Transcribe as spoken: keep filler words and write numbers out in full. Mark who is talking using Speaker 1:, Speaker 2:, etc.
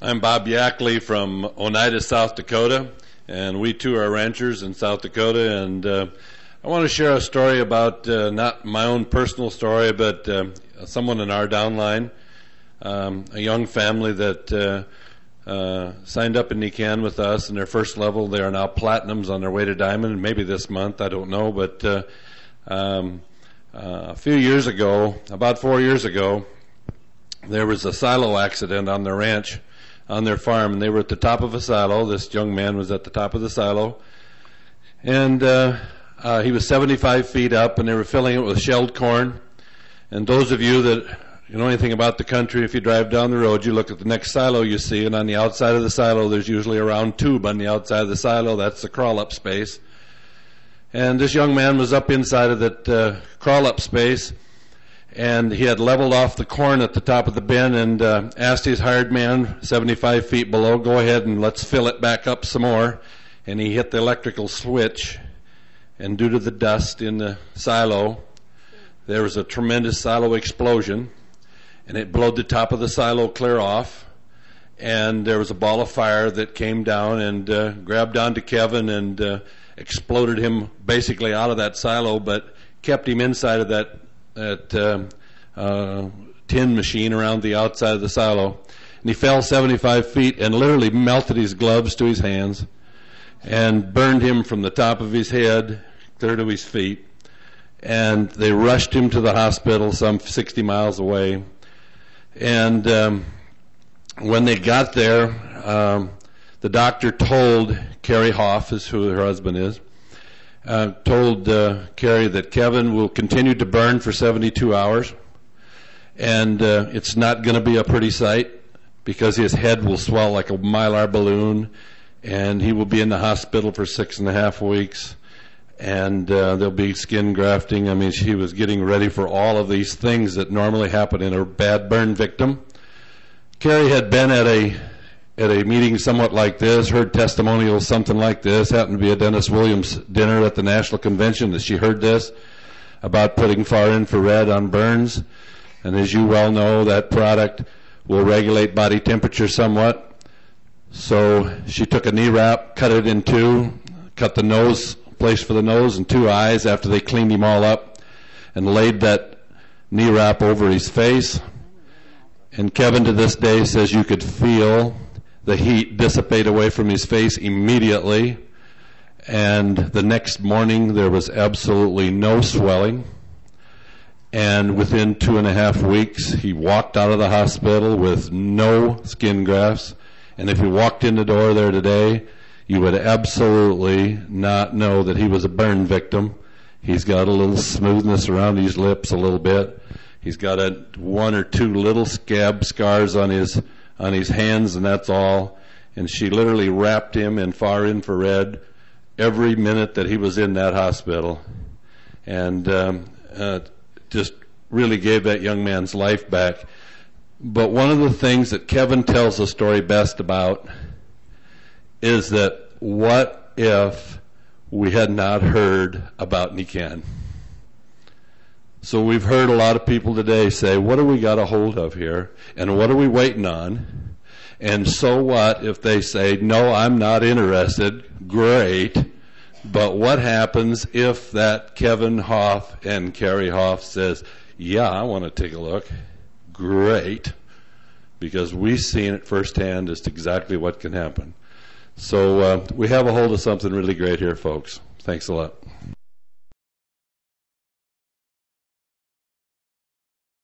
Speaker 1: I'm Bob Yackley from Oneida, South Dakota, and we too are ranchers in South Dakota, and uh, I want to share a story about uh, not my own personal story, but uh, someone in our downline, um, a young family that uh, uh, signed up in Nican with us in their first level. They are now platinums on their way to diamond, maybe this month, I don't know, but uh, um, uh, a few years ago, about four years ago, there was a silo accident on their ranch, on their farm, and they were at the top of a silo. This young man was at the top of the silo, and uh, uh, he was seventy-five feet up, and they were filling it with shelled corn. And those of you that you know anything about the country, if you drive down the road, you look at the next silo you see, and on the outside of the silo, there's usually a round tube on the outside of the silo. That's the crawl-up space. And this young man was up inside of that uh, crawl-up space, and he had leveled off the corn at the top of the bin and uh, asked his hired man, seventy-five feet below, go ahead and let's fill it back up some more. And he hit the electrical switch, and due to the dust in the silo, there was a tremendous silo explosion, and it blew the top of the silo clear off. And there was a ball of fire that came down and uh, grabbed onto Kevin and uh, exploded him basically out of that silo, but kept him inside of that that uh, uh, tin machine around the outside of the silo. And he fell seventy-five feet and literally melted his gloves to his hands and burned him from the top of his head clear to his feet. And they rushed him to the hospital some sixty miles away. And um, when they got there, um, the doctor told Carrie Hoff, is who her husband is, Uh, told uh, Carrie that Kevin will continue to burn for seventy-two hours, and uh, it's not going to be a pretty sight because his head will swell like a mylar balloon, and he will be in the hospital for six and a half weeks, and uh, there'll be skin grafting. I mean, she was getting ready for all of these things that normally happen in a bad burn victim. Carrie had been at a at a meeting somewhat like this, heard testimonials something like this, happened to be a Dennis Williams dinner at the National Convention that she heard this about putting far infrared on burns. And as you well know, that product will regulate body temperature somewhat. So she took a knee wrap, cut it in two, cut the nose, place for the nose and two eyes after they cleaned him all up, and laid that knee wrap over his face. And Kevin to this day says you could feel the heat dissipate away from his face immediately, and the next morning there was absolutely no swelling, and within two and a half weeks he walked out of the hospital with no skin grafts. And if you walked in the door there today, you would absolutely not know that he was a burn victim. He's got a little smoothness around his lips a little bit. He's got a one or two little scab scars on his on his hands, and that's all. And she literally wrapped him in far infrared every minute that he was in that hospital, and um, uh, just really gave that young man's life back. But one of the things that Kevin tells the story best about is that what if we had not heard about Nican? So we've heard a lot of people today say, what do we got a hold of here? And what are we waiting on? And so what if they say, no, I'm not interested? Great. But what happens if that Kevin Hoff and Carrie Hoff says, yeah, I want to take a look? Great. Because we've seen it firsthand just exactly what can happen. So uh, we have a hold of something really great here, folks. Thanks a lot.